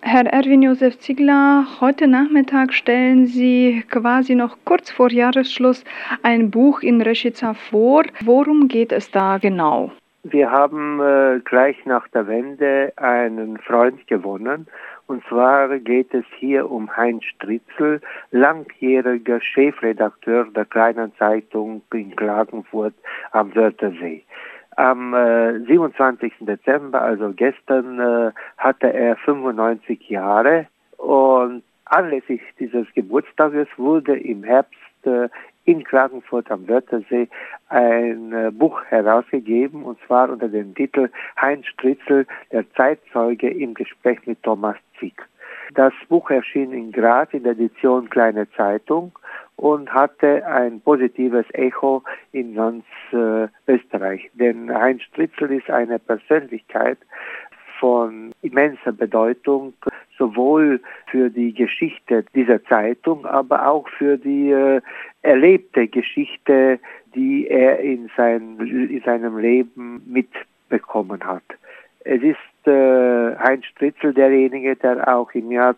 Herr Erwin Josef Ziegler, heute Nachmittag stellen Sie quasi noch kurz vor Jahresschluss ein Buch in Rešica vor. Worum geht es da genau? Wir haben gleich nach der Wende einen Freund gewonnen. Und zwar geht es hier um Heinz Stritzel, langjähriger Chefredakteur der Kleinen Zeitung in Klagenfurt am Wörthersee. Am 27. Dezember, also gestern, hatte er 95 Jahre und anlässlich dieses Geburtstages wurde im Herbst in Klagenfurt am Wörthersee ein Buch herausgegeben, und zwar unter dem Titel Heinz Stritzel, der Zeitzeuge im Gespräch mit Thomas Zwick. Das Buch erschien in Graz in der Edition Kleine Zeitung und hatte ein positives Echo in ganz Österreich. Denn Heinz Stritzel ist eine Persönlichkeit von immenser Bedeutung, sowohl für die Geschichte dieser Zeitung, aber auch für die erlebte Geschichte, die er in seinem Leben mitbekommen hat. Es ist Heinz Stritzel derjenige, der auch im Jahr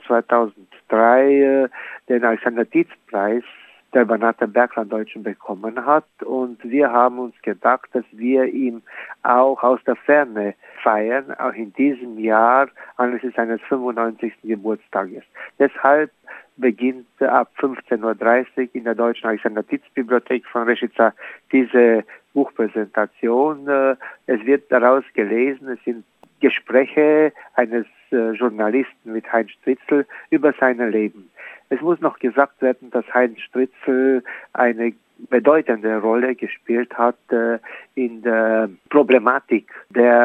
2003 den Alexander-Dietz-Preis der Bernhard Bergland-Deutschen bekommen hat. Und wir haben uns gedacht, dass wir ihm auch aus der Ferne feiern, auch in diesem Jahr anlässlich seines 95. Geburtstages. Deshalb beginnt ab 15.30 Uhr in der Deutschen Alexander-Dietz-Bibliothek von Rešica diese Buchpräsentation. Es wird daraus gelesen, es sind Gespräche eines Journalisten mit Heinz Stritzel über sein Leben. Es muss noch gesagt werden, dass Heinz Stritzel eine bedeutende Rolle gespielt hat in der Problematik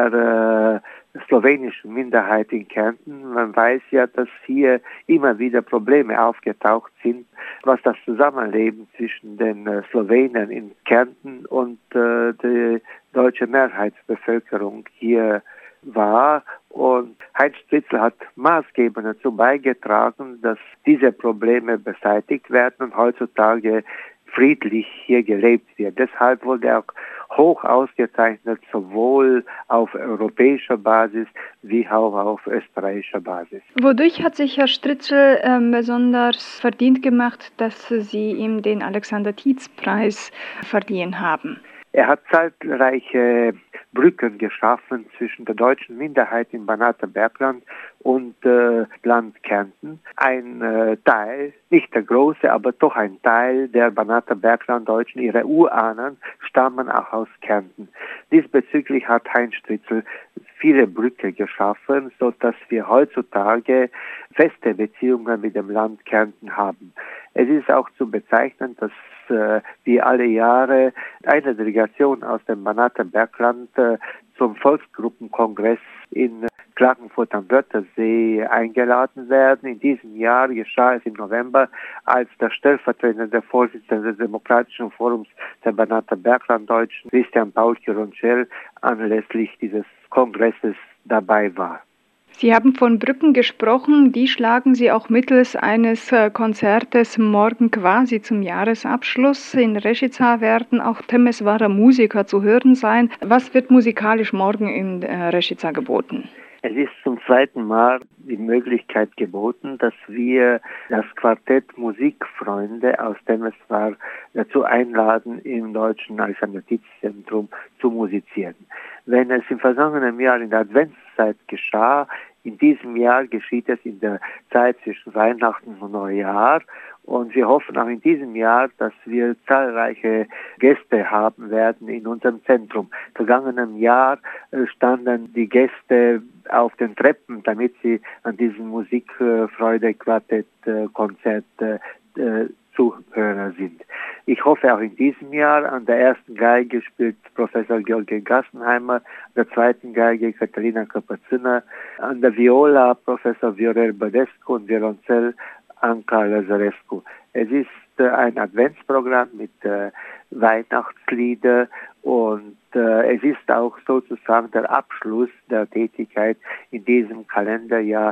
der slowenischen Minderheit in Kärnten. Man weiß ja, dass hier immer wieder Probleme aufgetaucht sind, was das Zusammenleben zwischen den Slowenen in Kärnten und der deutschen Mehrheitsbevölkerung hier war. Und Heinz Stritzel hat maßgebend dazu beigetragen, dass diese Probleme beseitigt werden und heutzutage friedlich hier gelebt wird. Deshalb wurde er auch hoch ausgezeichnet, sowohl auf europäischer Basis wie auch auf österreichischer Basis. Wodurch hat sich Herr Stritzel besonders verdient gemacht, dass Sie ihm den Alexander-Dietz-Preis verliehen haben? Er hat zahlreiche Brücken geschaffen zwischen der deutschen Minderheit in Bernhard Bergland und Land Kärnten. Ein Teil, nicht der große, aber doch ein Teil der Bernhard Bergland-Deutschen, ihre Urahnen, stammen auch aus Kärnten. Diesbezüglich hat Heinz Stritzel viele Brücken geschaffen, sodass wir heutzutage feste Beziehungen mit dem Land Kärnten haben. Es ist auch zu bezeichnen, dass wir alle Jahre eine Delegation aus dem Bernhard Bergland zum Volksgruppenkongress in Klagenfurt am Wörthersee eingeladen werden. In diesem Jahr geschah es im November, als der stellvertretende Vorsitzende des Demokratischen Forums der Bernhard Bergland-Deutschen, Christian Paul Kironchel, anlässlich dieses Kongresses dabei war. Sie haben von Brücken gesprochen, die schlagen Sie auch mittels eines Konzertes morgen quasi zum Jahresabschluss. In Rešica werden auch Temeswara Musiker zu hören sein. Was wird musikalisch morgen in Rešica geboten? Es ist zum zweiten Mal die Möglichkeit geboten, dass wir das Quartett Musikfreunde aus Temeswar dazu einladen, im Deutschen Alexander-Dietz-Zentrum zu musizieren. Wenn es im vergangenen Jahr in der Adventszeit geschah, in diesem Jahr geschieht es in der Zeit zwischen Weihnachten und Neujahr. Und wir hoffen auch in diesem Jahr, dass wir zahlreiche Gäste haben werden in unserem Zentrum. Vergangenen Jahr standen die Gäste auf den Treppen, damit sie an diesem Musikfreude-Quartett-Konzert Zuhörer sind. Ich hoffe auch in diesem Jahr. An der ersten Geige spielt Professor Georgi Gassenheimer, an der zweiten Geige Katharina Kapazyna, an der Viola Professor Viorel Badescu und Violoncell Anka Lazarescu. Es ist ein Adventsprogramm mit Weihnachtslieder und es ist auch sozusagen der Abschluss der Tätigkeit in diesem Kalenderjahr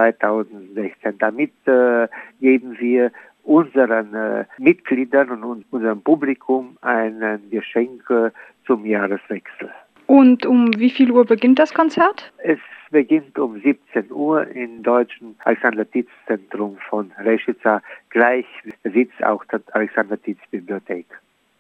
2016. Damit geben wir unseren Mitgliedern und unserem Publikum ein Geschenk zum Jahreswechsel. Und um wie viel Uhr beginnt das Konzert? Es beginnt um 17 Uhr im Deutschen Alexander-Tietz-Zentrum von Rešica. Gleich Sitz auch der Alexander-Tietz-Bibliothek.